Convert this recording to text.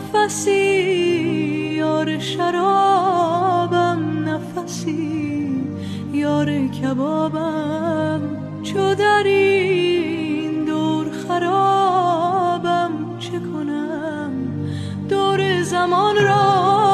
نفسی یار شرابم، نفسی یار کبابم. چو در این دور خرابم، چه کنم دور زمان را